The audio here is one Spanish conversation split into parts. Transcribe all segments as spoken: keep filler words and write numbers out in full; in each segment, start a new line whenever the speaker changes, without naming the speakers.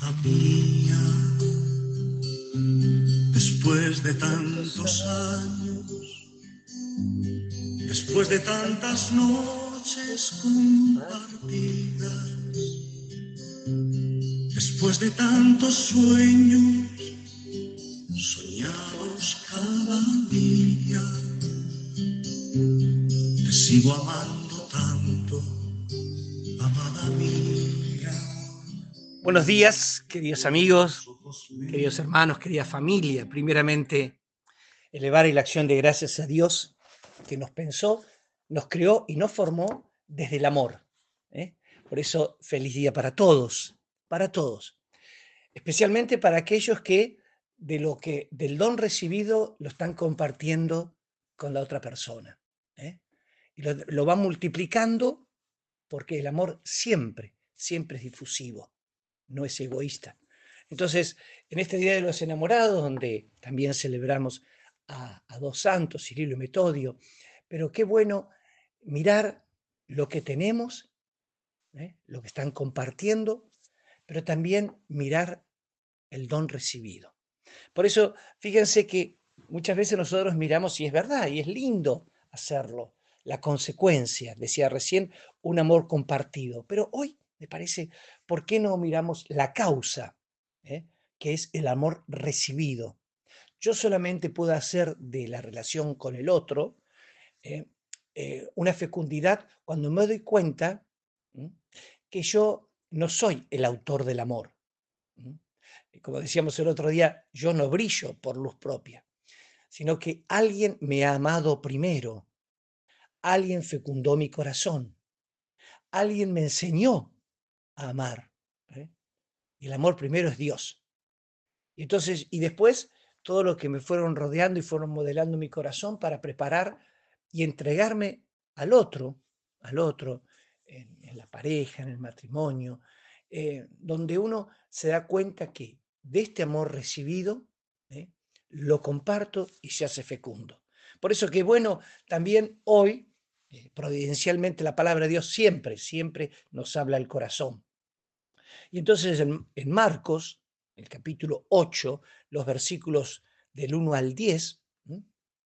Amada mía, después de tantos años, después de tantas noches compartidas, después de tantos sueños soñados cada día, te sigo amando tanto, amada mía.
Buenos días, queridos amigos, queridos hermanos, querida familia. Primeramente, elevar la acción de gracias a Dios que nos pensó, nos creó y nos formó desde el amor. ¿eh? Por eso, feliz día para todos, para todos. Especialmente para aquellos que, de lo que del don recibido lo están compartiendo con la otra persona. ¿eh? Y lo, lo van multiplicando porque el amor siempre, siempre es difusivo. No es egoísta. Entonces, en este Día de los Enamorados, donde también celebramos a, a dos santos, Cirilo y Metodio, pero qué bueno mirar lo que tenemos, ¿eh? lo que están compartiendo, pero también mirar el don recibido. Por eso, fíjense que muchas veces nosotros miramos y es verdad, y es lindo hacerlo, la consecuencia, decía recién, un amor compartido, pero hoy me parece, ¿por qué no miramos la causa, eh? que es el amor recibido? Yo solamente puedo hacer de la relación con el otro eh, eh, una fecundidad cuando me doy cuenta ¿m? que yo no soy el autor del amor. ¿m? Como decíamos el otro día, yo no brillo por luz propia, sino que alguien me ha amado primero, alguien fecundó mi corazón, alguien me enseñó a amar. ¿eh? Y el amor primero es Dios. Y entonces, y después todo lo que me fueron rodeando y fueron modelando mi corazón para preparar y entregarme al otro, al otro, en, en la pareja, en el matrimonio, eh, donde uno se da cuenta que de este amor recibido, ¿eh? lo comparto y se hace fecundo. Por eso que bueno, también hoy, eh, providencialmente la palabra de Dios siempre, siempre nos habla al corazón. Y entonces en, en Marcos, el capítulo ocho, los versículos del uno al diez, ¿m?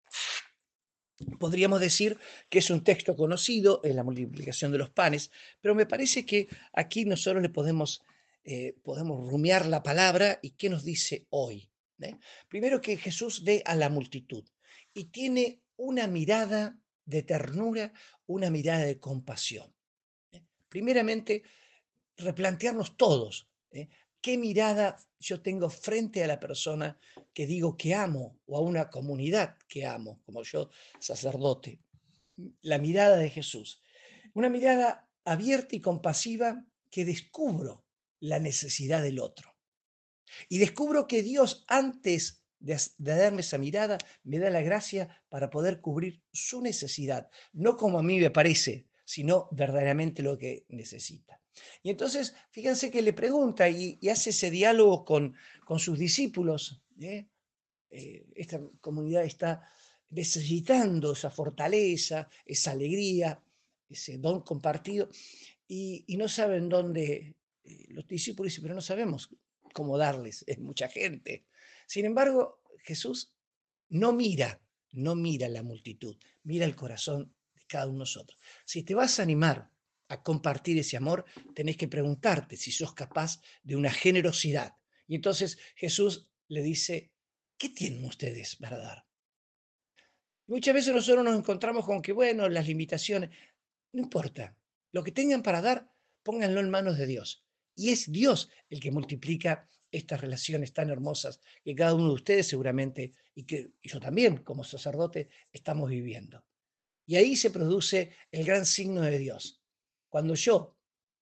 podríamos decir que es un texto conocido, es la multiplicación de los panes, pero me parece que aquí nosotros le podemos, eh, podemos rumiar la palabra y qué nos dice hoy. ¿eh? Primero que Jesús ve a la multitud y tiene una mirada de ternura, una mirada de compasión. ¿eh? Primeramente, replantearnos todos, ¿eh? ¿Qué mirada yo tengo frente a la persona que digo que amo o a una comunidad que amo, como yo, sacerdote? La mirada de Jesús. Una mirada abierta y compasiva que descubro la necesidad del otro. Y descubro que Dios, antes de, de darme esa mirada, me da la gracia para poder cubrir su necesidad, no como a mí me parece, sino verdaderamente lo que necesita. Y entonces, fíjense que le pregunta y, y hace ese diálogo con, con sus discípulos. ¿eh? Eh, esta comunidad está necesitando esa fortaleza, esa alegría, ese don compartido, y, y no saben dónde, eh, los discípulos dicen, pero no sabemos cómo darles, es mucha gente. Sin embargo, Jesús no mira, no mira la multitud, mira el corazón de cada uno de nosotros. Si te vas a animar a compartir ese amor, tenés que preguntarte si sos capaz de una generosidad. Y entonces Jesús le dice, ¿qué tienen ustedes para dar? Muchas veces nosotros nos encontramos con que, bueno, las limitaciones, no importa. Lo que tengan para dar, pónganlo en manos de Dios. Y es Dios el que multiplica estas relaciones tan hermosas que cada uno de ustedes seguramente, y que yo también como sacerdote, estamos viviendo. Y ahí se produce el gran signo de Dios. Cuando yo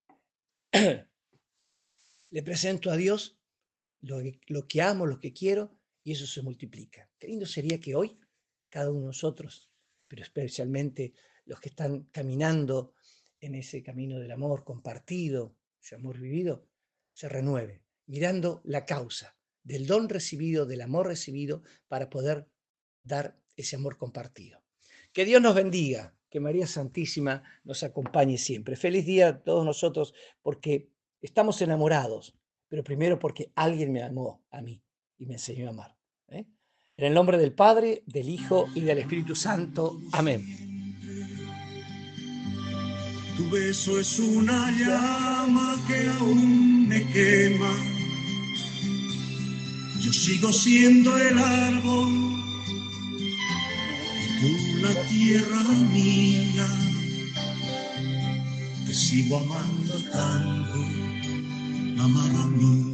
le presento a Dios lo que, lo que amo, lo que quiero, y eso se multiplica. Qué lindo sería que hoy cada uno de nosotros, pero especialmente los que están caminando en ese camino del amor compartido, ese amor vivido, se renueve, mirando la causa del don recibido, del amor recibido, para poder dar ese amor compartido. Que Dios nos bendiga, que María Santísima nos acompañe siempre. Feliz día a todos nosotros porque estamos enamorados, pero primero porque alguien me amó a mí y me enseñó a amar. ¿eh? En el nombre del Padre, del Hijo y del Espíritu Santo. Amén.
Tu beso es una llama que aún me quema. Yo sigo siendo el árbol y tú la tierra mía. Te sigo amando tanto, amada mía.